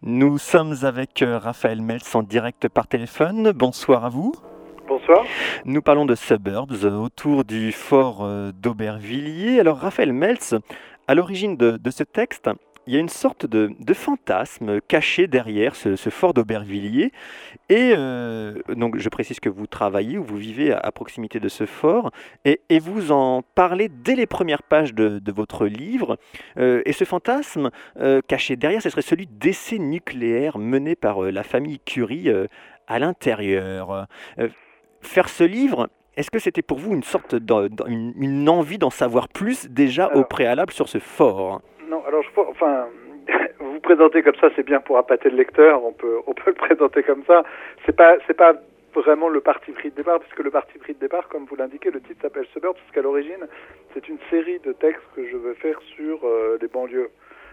Nous sommes avec Raphaël Meltz en direct par téléphone. Bonsoir à vous. Bonsoir. Nous parlons de Suburbs autour du fort d'Aubervilliers. Alors Raphaël Meltz, à l'origine de ce texte, il y a une sorte de fantasme caché derrière ce fort d'Aubervilliers. Et donc je précise que vous travaillez ou vous vivez à proximité de ce fort et vous en parlez dès les premières pages de votre livre. Et ce fantasme caché derrière, ce serait celui d'essais nucléaires menés par la famille Curie à l'intérieur. Euh, Faire ce livre, est-ce que c'était pour vous une sorte une envie d'en savoir plus déjà au Alors, préalable sur ce fort? non, alors enfin, vous présentez comme ça, c'est bien pour appâter le lecteur. On peut le présenter comme ça. C'est pas vraiment le parti pris de départ, puisque le parti pris de départ, comme vous l'indiquez, le titre s'appelle Suburbs, puisqu'à l'origine, c'est une série de textes que je veux faire sur les banlieues.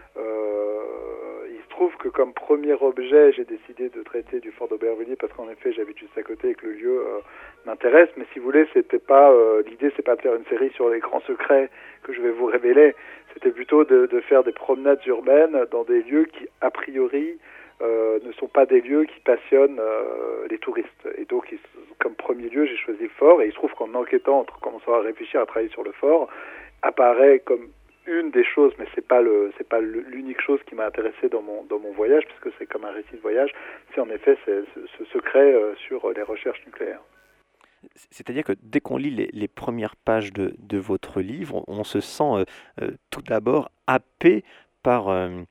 Il se trouve que comme premier objet, j'ai décidé de traiter du fort d'Aubervilliers parce qu'en effet, j'habite juste à côté et que le lieu m'intéresse. Mais si vous voulez, c'était pas l'idée, c'est pas de faire une série sur les grands secrets que je vais vous révéler. C'était plutôt de faire des promenades urbaines dans des lieux qui, a priori, ne sont pas des lieux qui passionnent les touristes. Et donc, comme premier lieu, j'ai choisi le fort. Et il se trouve qu'en enquêtant, en commençant à réfléchir, à travailler sur le fort, apparaît comme une des choses, mais c'est pas l'unique chose qui m'a intéressé dans mon voyage, puisque c'est comme un récit de voyage, c'est en effet ce secret sur les recherches nucléaires. C'est-à-dire que dès qu'on lit les premières pages de votre livre, on se sent tout d'abord happé par,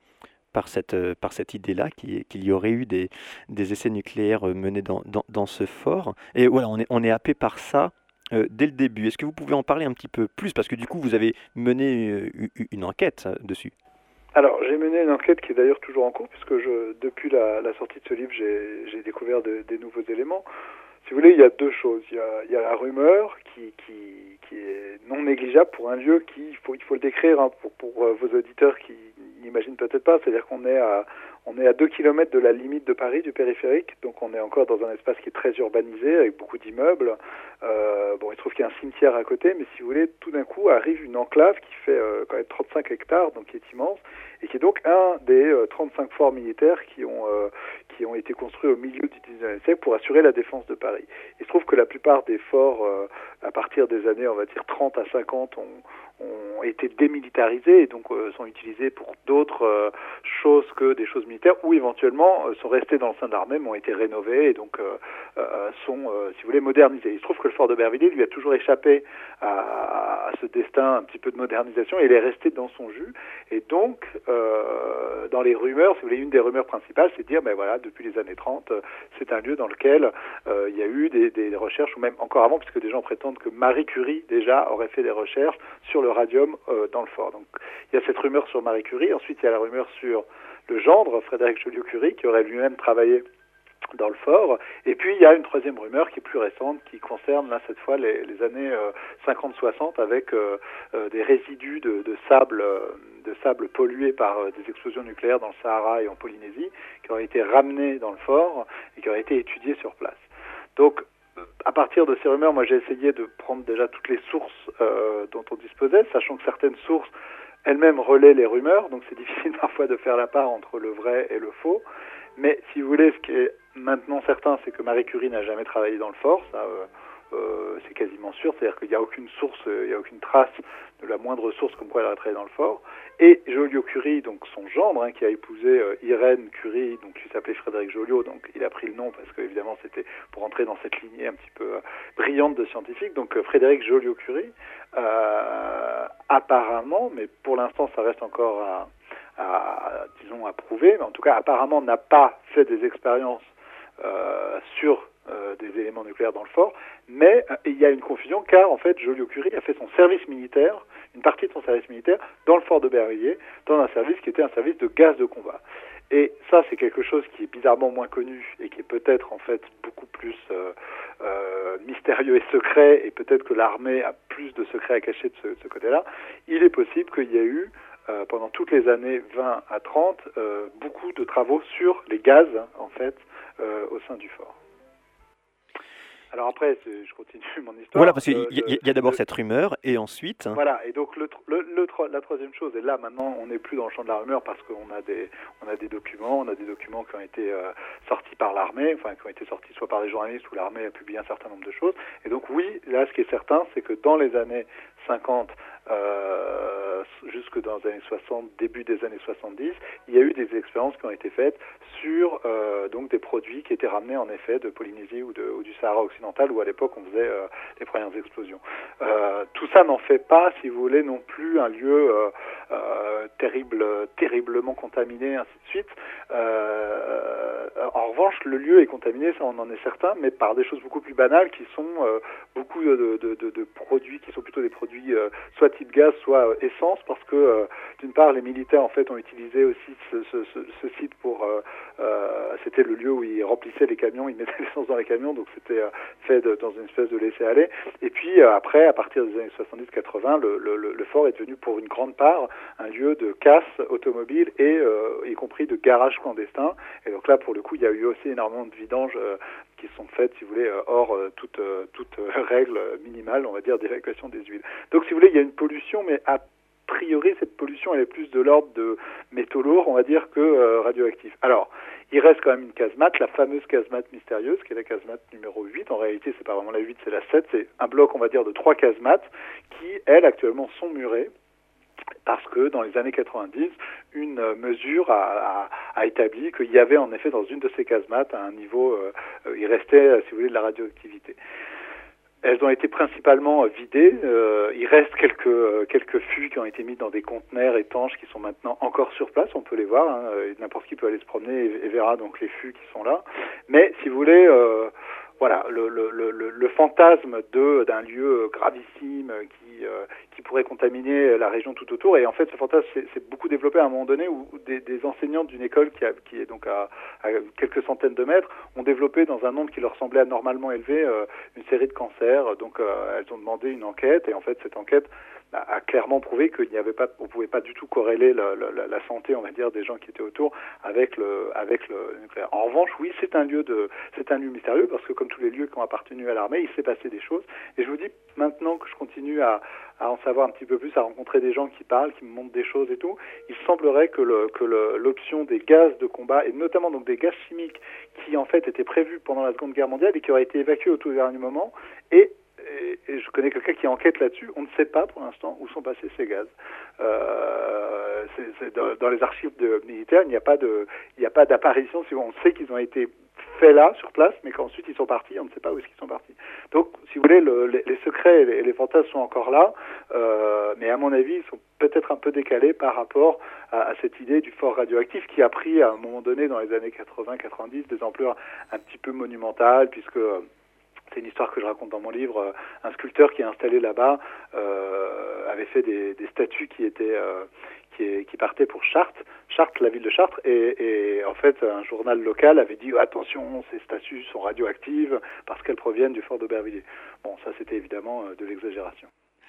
par cette idée-là qu'il y aurait eu des essais nucléaires menés dans ce fort. Et voilà, on est happé par ça dès le début. Est-ce que vous pouvez en parler un petit peu plus? Parce que du coup, vous avez mené une enquête dessus. Alors, j'ai mené une enquête qui est d'ailleurs toujours en cours, puisque depuis la sortie de ce livre, j'ai découvert des nouveaux éléments. Si vous voulez, il y a deux choses. Il y a la rumeur qui est non négligeable pour un lieu il faut le décrire hein, pour vos auditeurs qui n'imaginent peut-être pas. C'est-à-dire on est à 2 kilomètres de la limite de Paris, du périphérique, donc on est encore dans un espace qui est très urbanisé, avec beaucoup d'immeubles. Bon, il se trouve qu'il y a un cimetière à côté, mais si vous voulez, tout d'un coup arrive une enclave qui fait quand même 35 hectares, donc qui est immense, et qui est donc un des 35 forts militaires qui ont été construits au milieu du 19e siècle pour assurer la défense de Paris. Il se trouve que la plupart des forts, à partir des années, on va dire 30 à 50, ont été démilitarisés et donc sont utilisés pour d'autres choses que des choses militaires ou éventuellement sont restés dans le sein de l'armée mais ont été rénovés et donc sont, si vous voulez, modernisés. Il se trouve que le fort d'Aubervilliers lui a toujours échappé à ce destin un petit peu de modernisation et il est resté dans son jus. Et donc, dans les rumeurs, si vous voulez, une des rumeurs principales, c'est de dire, ben voilà, depuis les années 30, c'est un lieu dans lequel il y a eu des recherches, ou même encore avant, puisque des gens prétendent que Marie Curie, déjà, aurait fait des recherches sur le radium dans le fort. Donc, il y a cette rumeur sur Marie Curie. Ensuite, il y a la rumeur sur le gendre, Frédéric Joliot-Curie, qui aurait lui-même travaillé dans le fort. Et puis il y a une troisième rumeur qui est plus récente, qui concerne là cette fois les années 50-60 avec des résidus de sable pollués par des explosions nucléaires dans le Sahara et en Polynésie, qui auraient été ramenés dans le fort et qui auraient été étudiés sur place. Donc à partir de ces rumeurs, moi j'ai essayé de prendre déjà toutes les sources dont on disposait, sachant que certaines sources elles-mêmes relaient les rumeurs, donc c'est difficile parfois de faire la part entre le vrai et le faux. Mais si vous voulez, ce qui est maintenant certain, c'est que Marie Curie n'a jamais travaillé dans le fort, ça c'est quasiment sûr, c'est-à-dire qu'il n'y a aucune source, il n'y a aucune trace de la moindre source comme quoi elle aurait travaillé dans le fort. Et Joliot-Curie, donc son gendre, hein, qui a épousé Irène Curie, donc qui s'appelait Frédéric Joliot, donc il a pris le nom parce que évidemment c'était pour entrer dans cette lignée un petit peu brillante de scientifiques. Donc Frédéric Joliot-Curie, apparemment, mais pour l'instant ça reste encore disons à prouver, mais en tout cas apparemment n'a pas fait des expériences sur des éléments nucléaires dans le fort, mais il y a une confusion car en fait Joliot-Curie a fait son service militaire, une partie de son service militaire dans le fort d'Aubervilliers, dans un service qui était un service de gaz de combat. Et ça, c'est quelque chose qui est bizarrement moins connu et qui est peut-être en fait beaucoup plus mystérieux et secret, et peut-être que l'armée a plus de secrets à cacher de ce côté-là. Il est possible qu'il y ait eu pendant toutes les années 20 à 30 beaucoup de travaux sur les gaz en fait au sein du fort. Alors après, je continue mon histoire. Voilà, parce qu'il y a d'abord cette rumeur, et ensuite... Voilà, et donc la troisième chose, et là maintenant on n'est plus dans le champ de la rumeur parce qu'on a des documents qui ont été sortis par l'armée, enfin qui ont été sortis soit par des journalistes ou l'armée a publié un certain nombre de choses. Et donc oui, là ce qui est certain, c'est que dans les années 50, jusque dans les années 60, début des années 70, il y a eu des expériences qui ont été faites sur donc des produits qui étaient ramenés en effet de Polynésie ou du Sahara occidental, où à l'époque on faisait les premières explosions. Tout ça n'en fait pas, si vous voulez, non plus un lieu terriblement contaminé, ainsi de suite. En revanche, le lieu est contaminé, ça on en est certain, mais par des choses beaucoup plus banales qui sont beaucoup de produits qui sont plutôt des produits soit type gaz, soit essence, parce que d'une part les militaires en fait ont utilisé aussi ce site pour c'était le lieu où ils remplissaient les camions, ils mettaient l'essence dans les camions, donc c'était fait dans une espèce de laisser-aller. Et puis après, à partir des années 70-80, le fort est devenu pour une grande part un lieu de casse automobile et y compris de garage clandestin. Et donc là, pour le coup, il y a eu aussi énormément de vidanges qui sont faites, si vous voulez, hors toute règle minimale, on va dire, d'évacuation des huiles. Donc, si vous voulez, il y a une pollution, mais a priori, cette pollution, elle est plus de l'ordre de métaux lourds, on va dire, que radioactifs. Alors, il reste quand même une casemate, la fameuse casemate mystérieuse, qui est la casemate numéro 8. En réalité, c'est pas vraiment la 8, c'est la 7. C'est un bloc, on va dire, de 3 casemates qui, elles, actuellement, sont murées. Parce que dans les années 90, une mesure a établi qu'il y avait en effet dans une de ces casemates à un niveau, il restait, si vous voulez, de la radioactivité. Elles ont été principalement vidées. Il reste quelques fûts qui ont été mis dans des conteneurs étanches qui sont maintenant encore sur place. On peut les voir. Hein, n'importe qui peut aller se promener et verra donc les fûts qui sont là. Mais si vous voulez, voilà, le fantasme d'un lieu gravissime qui pourrait contaminer la région tout autour. Et en fait, ce fantasme s'est beaucoup développé à un moment donné où des enseignantes d'une école qui est donc à quelques centaines de mètres ont développé dans un nombre qui leur semblait anormalement élevé une série de cancers. Donc elles ont demandé une enquête et en fait cette enquête a clairement prouvé qu'il n'y avait pas, on pouvait pas du tout corréler la santé, on va dire, des gens qui étaient autour avec le nucléaire. En revanche, oui, c'est un lieu mystérieux parce que comme tous les lieux qui ont appartenu à l'armée, il s'est passé des choses. Et je vous dis maintenant que je continue à en savoir un petit peu plus, à rencontrer des gens qui parlent, qui me montrent des choses et tout, il semblerait que l'option des gaz de combat et notamment donc des gaz chimiques qui en fait étaient prévus pendant la Seconde Guerre mondiale et qui auraient été évacués au tout dernier moment et je connais quelqu'un qui enquête là-dessus. On ne sait pas pour l'instant où sont passés ces gaz. Dans les archives militaires, il n'y a pas d'apparition. On sait qu'ils ont été faits là, sur place, mais qu'ensuite ils sont partis, on ne sait pas où est-ce qu'ils sont partis. Donc, si vous voulez, les secrets et les fantasmes sont encore là, mais à mon avis, ils sont peut-être un peu décalés par rapport à cette idée du fort radioactif qui a pris à un moment donné, dans les années 80-90, des ampleurs un petit peu monumentales, puisque... c'est une histoire que je raconte dans mon livre. Un sculpteur qui est installé là-bas avait fait des statues qui partaient pour Chartres, la ville de Chartres, et en fait un journal local avait dit attention, ces statues sont radioactives parce qu'elles proviennent du fort d'Aubervilliers. Bon, ça c'était évidemment de l'exagération.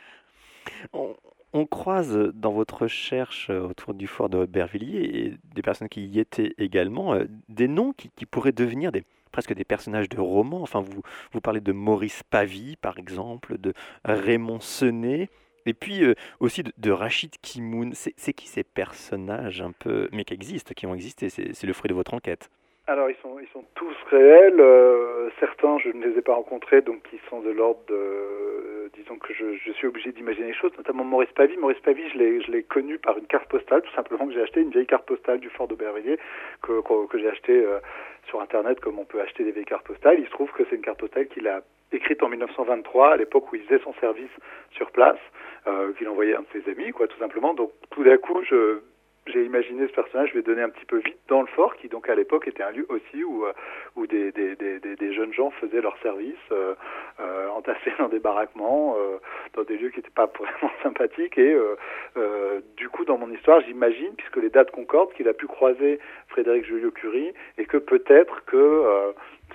On croise dans votre recherche autour du fort d'Aubervilliers et des personnes qui y étaient également des noms qui pourraient devenir presque des personnages de romans. Enfin, vous parlez de Maurice Pavie, par exemple, de Raymond Senet, et puis aussi de Rachid Kimoun. C'est qui ces personnages un peu, mais qui ont existé, c'est le fruit de votre enquête? Alors, ils sont tous réels. Certains, je ne les ai pas rencontrés, donc ils sont de l'ordre de... disons que je suis obligé d'imaginer les choses, notamment Maurice Pavie. Maurice Pavie, je l'ai connu par une carte postale, tout simplement, que j'ai acheté, une vieille carte postale du fort d'Aubervilliers, que j'ai acheté sur Internet, comme on peut acheter des vieilles cartes postales. Il se trouve que c'est une carte postale qu'il a écrite en 1923, à l'époque où il faisait son service sur place, qu'il envoyait à un de ses amis, quoi, tout simplement. Donc, tout d'un coup, j'ai imaginé ce personnage, je vais donner un petit peu vite dans le fort, qui donc à l'époque était un lieu aussi où des jeunes gens faisaient leur service, entassés dans des baraquements, dans des lieux qui n'étaient pas vraiment sympathiques. Et du coup, dans mon histoire, j'imagine, puisque les dates concordent, qu'il a pu croiser Frédéric Joliot-Curie et que peut-être que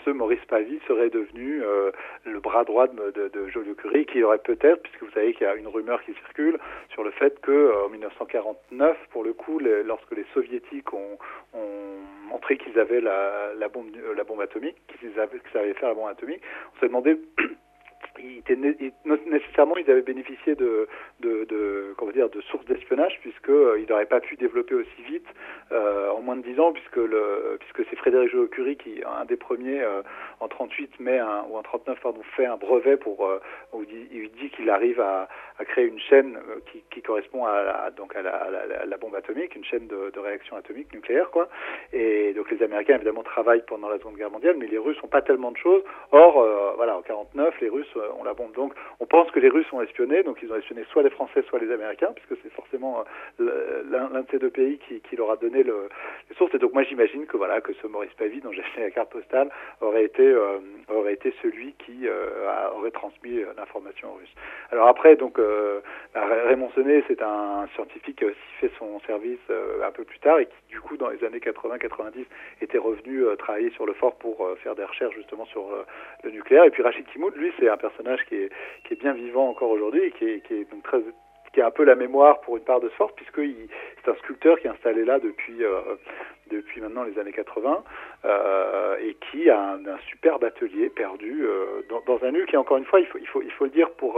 ce Maurice Pavie serait devenu le bras droit de Joliot-Curie, qui aurait peut-être, puisque vous savez qu'il y a une rumeur qui circule sur le fait que en 1949, pour le coup, lorsque les soviétiques ont montré qu'ils avaient la bombe atomique, qu'ils savaient faire la bombe atomique, on s'est demandé nécessairement ils avaient bénéficié de sources d'espionnage, puisque ils n'auraient pas pu développer aussi vite en moins de 10 ans, puisque c'est Frédéric Joliot-Curie qui, un des premiers en 38 ou en 39 fait un brevet où il dit qu'il arrive à créer une chaîne qui correspond à la bombe atomique, une chaîne de réaction atomique nucléaire, quoi. Et donc les Américains évidemment travaillent pendant la Seconde Guerre mondiale, mais les Russes n'ont pas tellement de choses. Or en 49 les Russes ont la bombe. Donc on pense que les Russes ont espionné, donc ils ont espionné soit les Français soit les Américains, puisque c'est forcément l'un de ces deux pays qui leur a donné les sources. Et donc moi j'imagine que ce Maurice Pavie, dont j'ai fait la carte postale, aurait été celui qui aurait transmis l'information aux Russes. Alors après, donc Raymond Sonnet, c'est un scientifique qui a aussi fait son service un peu plus tard, et qui du coup dans les années 80-90 était revenu travailler sur le fort pour faire des recherches justement sur le nucléaire. Et puis Rachid Kimoud, lui, c'est un personnage qui est bien vivant encore aujourd'hui, et qui est donc qui a un peu la mémoire pour une part de ce fort, puisque c'est un sculpteur qui est installé là depuis maintenant les années 80, et qui a un superbe atelier perdu dans un lieu qui, encore une fois, il faut le dire pour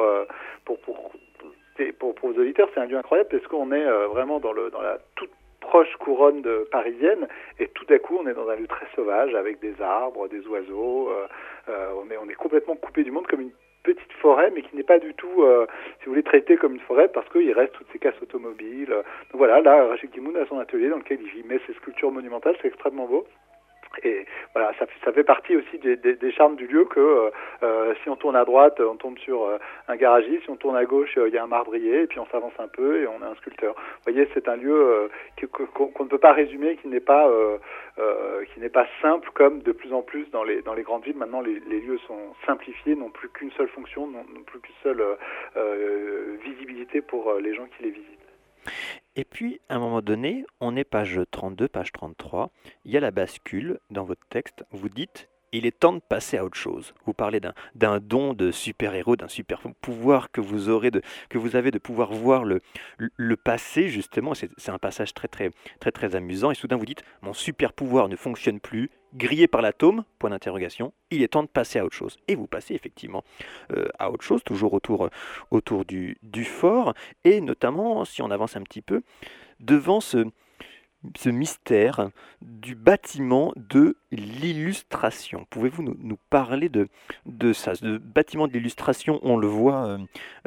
vos auditeurs, c'est un lieu incroyable, parce qu'on est vraiment dans la toute proche couronne parisienne, et tout à coup on est dans un lieu très sauvage avec des arbres, des oiseaux, on est complètement coupé du monde, comme une petite forêt, mais qui n'est pas du tout, si vous voulez, traitée comme une forêt, parce qu'il reste toutes ces casses automobiles. Donc voilà, là, Rachid Kimoud a son atelier dans lequel il met ses sculptures monumentales, c'est extrêmement beau. Et voilà, ça fait partie aussi des charmes du lieu que si on tourne à droite, on tombe sur un garagiste, si on tourne à gauche, il y a un marbrier, et puis on s'avance un peu et on a un sculpteur. Vous voyez, c'est un lieu qu'on ne peut pas résumer, qui n'est pas simple, comme de plus en plus dans les grandes villes. Maintenant, les lieux sont simplifiés, n'ont plus qu'une seule fonction, n'ont plus qu'une seule visibilité pour les gens qui les visitent. Et puis, à un moment donné, on est page 32, page 33, il y a la bascule dans votre texte, vous dites « il est temps de passer à autre chose ». Vous parlez d'un don de super-héros, d'un super pouvoir que vous avez de pouvoir voir le passé, justement. C'est un passage très, très, très, très amusant. Et soudain, vous dites « mon super-pouvoir ne fonctionne plus, grillé par l'atome, point d'interrogation, il est temps de passer à autre chose ». Et vous passez effectivement à autre chose, toujours autour du fort, et notamment, si on avance un petit peu, devant ce mystère du bâtiment de l'illustration. Pouvez-vous nous parler de ça, ce bâtiment de l'illustration? On le voit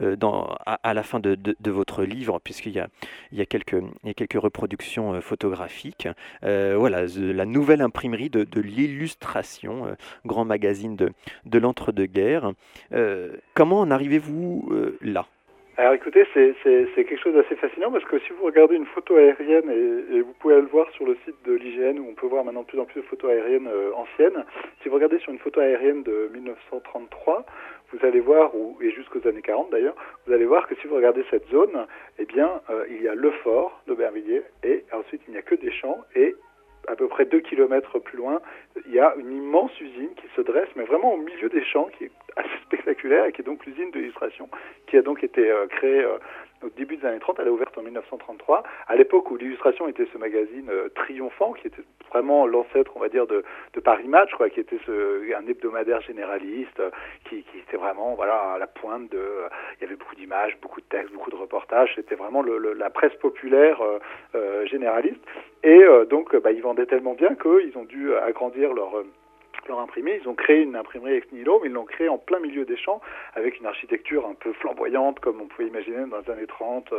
à la fin de votre livre, puisqu'il y a quelques reproductions photographiques. Voilà, la nouvelle imprimerie de l'illustration, grand magazine de l'entre-deux-guerres. Comment en arrivez-vous là? Alors écoutez, c'est quelque chose d'assez fascinant, parce que si vous regardez une photo aérienne, et vous pouvez le voir sur le site de l'IGN, où on peut voir maintenant de plus en plus de photos aériennes anciennes, si vous regardez sur une photo aérienne de 1933, vous allez voir, et jusqu'aux années 40 d'ailleurs, vous allez voir que si vous regardez cette zone, eh bien, il y a le fort d'Aubervilliers, et ensuite il n'y a que des champs, et à peu près 2 kilomètres plus loin, il y a une immense usine qui se dresse, mais vraiment au milieu des champs, qui est assez spectaculaire, et qui est donc l'usine de l'illustration, qui a donc été créée au début des années 30. Elle a ouvert en 1933, à l'époque où l'illustration était ce magazine triomphant, qui était vraiment l'ancêtre, on va dire, de Paris Match, quoi, qui était un hebdomadaire généraliste, qui était vraiment, voilà, à la pointe il y avait beaucoup d'images, beaucoup de textes, beaucoup de reportages. C'était vraiment la presse populaire généraliste. Et donc, ils vendaient tellement bien qu'ils ont dû agrandir leur imprimé. Ils ont créé une imprimerie ex nihilo, mais ils l'ont créée en plein milieu des champs, avec une architecture un peu flamboyante, comme on pouvait imaginer dans les années 30,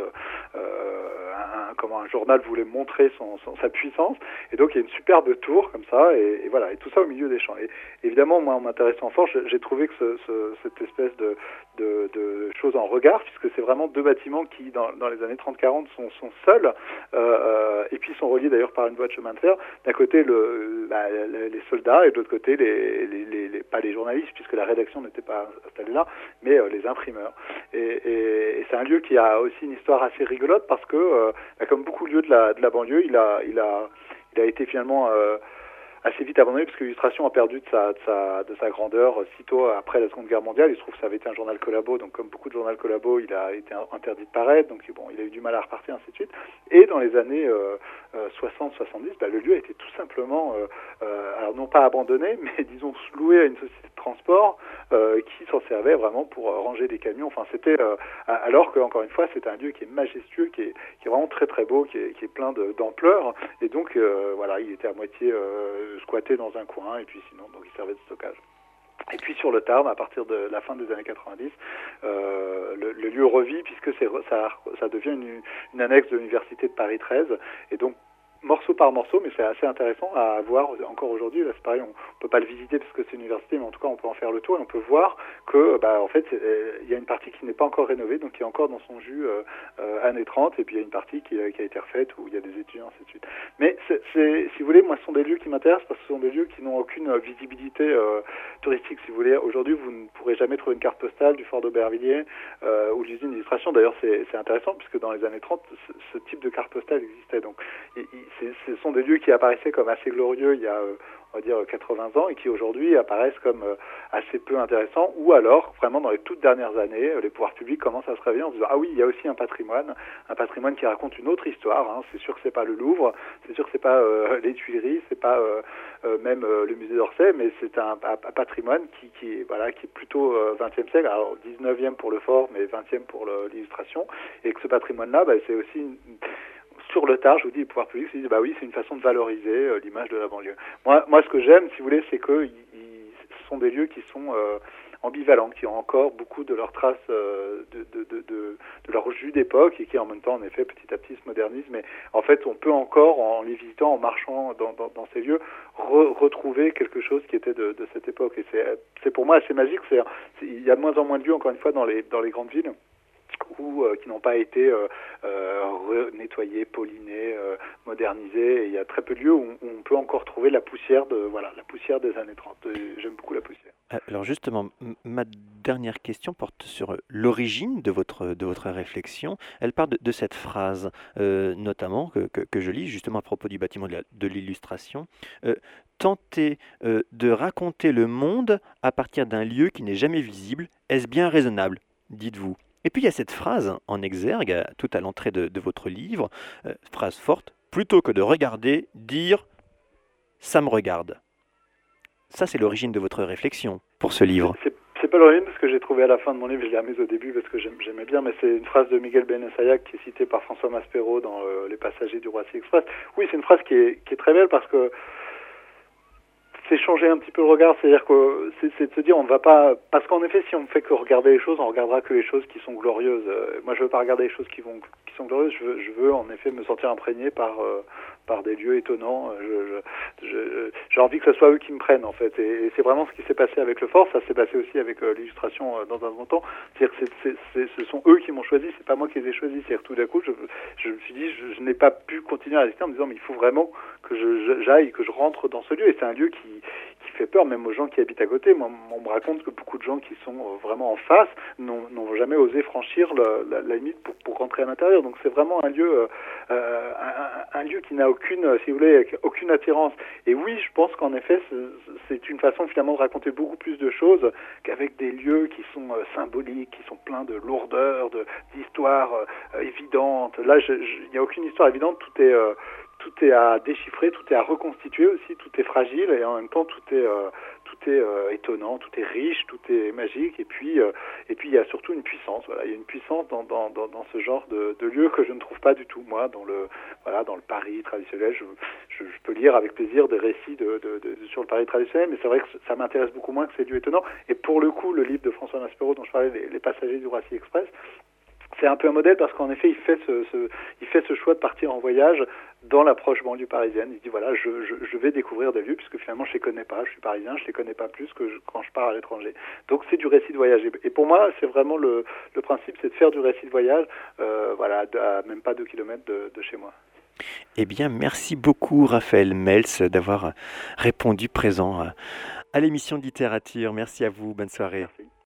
comment un journal voulait montrer sa puissance. Et donc il y a une superbe tour comme ça, et voilà, et tout ça au milieu des champs. Et évidemment, moi, en m'intéressant fort, j'ai trouvé que cette espèce de choses en regard, puisque c'est vraiment deux bâtiments qui, dans les années 30-40, sont seuls, et puis sont reliés d'ailleurs par une voie de chemin de fer. D'un côté, les soldats, et de l'autre côté, pas les journalistes, puisque la rédaction n'était pas installée là, mais les imprimeurs. Et c'est un lieu qui a aussi une histoire assez rigolote, parce que, comme beaucoup de lieux de la banlieue, il a été finalement assez vite abandonné parce que l'illustration a perdu de sa grandeur sitôt après la Seconde Guerre mondiale. Il se trouve que ça avait été un journal collabo, donc comme beaucoup de journaux collabo, il a été interdit de paraître, donc bon, il a eu du mal à repartir, ainsi de suite. Et dans les années 60-70, le lieu a été tout simplement, alors non pas abandonné, mais disons loué à une société de transport qui s'en servait vraiment pour ranger des camions. Enfin, c'était alors que, encore une fois, c'est un lieu qui est majestueux, qui est vraiment très très beau, qui est plein d'ampleur. Et donc, voilà, il était à moitié squatté dans un coin, et puis sinon, donc il servait de stockage. Et puis sur le Tarn, à partir de la fin des années 90, le lieu revit puisque ça devient une annexe de l'université de Paris 13. Et donc, morceau par morceau, mais c'est assez intéressant à voir encore aujourd'hui. Là, c'est pareil, on peut pas le visiter parce que c'est une université, mais en tout cas, on peut en faire le tour et on peut voir que, en fait, il y a une partie qui n'est pas encore rénovée, donc qui est encore dans son jus années 30, et puis il y a une partie qui a été refaite où il y a des étudiants, ainsi de suite. Mais si vous voulez, moi, ce sont des lieux qui m'intéressent parce que ce sont des lieux qui n'ont aucune visibilité touristique. Si vous voulez, aujourd'hui, vous ne pourrez jamais trouver une carte postale du fort d'Aubervilliers ou de l'usine d'illustration. D'ailleurs, c'est intéressant puisque dans les années 30, ce type de carte postale existait. Donc, ce sont des lieux qui apparaissaient comme assez glorieux il y a, on va dire, 80 ans et qui aujourd'hui apparaissent comme assez peu intéressants, ou alors, vraiment dans les toutes dernières années, les pouvoirs publics commencent à se réveiller en se disant « Ah oui, il y a aussi un patrimoine qui raconte une autre histoire, hein. C'est sûr que c'est pas le Louvre, c'est sûr que c'est pas les Tuileries, c'est pas même le musée d'Orsay, mais c'est un patrimoine qui est plutôt 20e siècle, alors 19e pour le fort, mais 20e pour l'illustration, et que ce patrimoine-là, c'est aussi sur le tard, je vous dis, les pouvoirs publics se disent oui, c'est une façon de valoriser l'image de la banlieue. Moi, ce que j'aime, si vous voulez, c'est que ce sont des lieux qui sont ambivalents, qui ont encore beaucoup de leurs traces de leur jus d'époque et qui, en même temps, en effet, petit à petit, se modernisent. Mais en fait, on peut encore, en les visitant, en marchant dans ces lieux, retrouver quelque chose qui était de cette époque. Et c'est pour moi assez magique. Il y a de moins en moins de lieux, encore une fois, dans les grandes villes, ou qui n'ont pas été nettoyés, pollinés, modernisés. Et il y a très peu de lieux où on peut encore trouver la poussière des années 30. Et j'aime beaucoup la poussière. Alors justement, ma dernière question porte sur l'origine de votre réflexion. Elle part de cette phrase, notamment, que je lis justement à propos du bâtiment de l'illustration. Tenter de raconter le monde à partir d'un lieu qui n'est jamais visible, est-ce bien raisonnable, dites-vous? Et puis il y a cette phrase en exergue, tout à l'entrée de votre livre, phrase forte, plutôt que de regarder, dire « ça me regarde ». Ça, c'est l'origine de votre réflexion pour ce livre. C'est pas l'origine parce que j'ai trouvé à la fin de mon livre, je l'ai remise au début parce que j'aimais bien, mais c'est une phrase de Miguel Benasayac qui est citée par François Maspero dans Les Passagers du Roissy Express. Oui, c'est une phrase qui est très belle parce que c'est changer un petit peu le regard, c'est-à-dire que c'est de se dire on ne va pas, parce qu'en effet si on ne fait que regarder les choses, on regardera que les choses qui sont glorieuses. Moi je veux pas regarder les choses qui sont glorieuses, je veux en effet me sentir imprégné par des lieux étonnants. J'ai envie que ce soit eux qui me prennent en fait, et c'est vraiment ce qui s'est passé avec le fort. Ça s'est passé aussi avec l'illustration dans un second temps. C'est-à-dire que ce sont eux qui m'ont choisi, c'est pas moi qui les ai choisis. C'est-à-dire que tout d'un coup je me suis dit je n'ai pas pu continuer à rester en me disant mais il faut vraiment que j'aille, que je rentre dans ce lieu, et c'est un lieu qui fait peur même aux gens qui habitent à côté. Moi, on me raconte que beaucoup de gens qui sont vraiment en face n'ont jamais osé franchir la limite pour rentrer à l'intérieur. Donc c'est vraiment un lieu qui n'a aucune, si vous voulez, aucune attirance. Et oui, je pense qu'en effet, c'est une façon finalement de raconter beaucoup plus de choses qu'avec des lieux qui sont symboliques, qui sont pleins de lourdeur, d'histoires évidentes. Là, il n'y a aucune histoire évidente, tout est à déchiffrer, tout est à reconstituer aussi, tout est fragile et en même temps tout est étonnant, tout est riche, tout est magique, et puis il y a surtout une puissance. Voilà, il y a une puissance dans ce genre de lieu que je ne trouve pas du tout moi dans le Paris traditionnel. Je peux lire avec plaisir des récits sur le Paris traditionnel, mais c'est vrai que ça m'intéresse beaucoup moins que ces lieux étonnants. Et pour le coup, le livre de François Maspero dont je parlais, les Passagers du Roissy Express, c'est un peu un modèle parce qu'en effet, il fait ce choix de partir en voyage dans l'approche banlieue parisienne. Il dit voilà, je vais découvrir des lieux puisque finalement je les connais pas, je suis parisien, je les connais pas plus que quand je pars à l'étranger. Donc c'est du récit de voyage. Et pour moi, c'est vraiment le principe, c'est de faire du récit de voyage, à même pas 2 kilomètres de chez moi. Eh bien, merci beaucoup Raphaël Meltz d'avoir répondu présent à l'émission de littérature. Merci à vous, bonne soirée. Merci.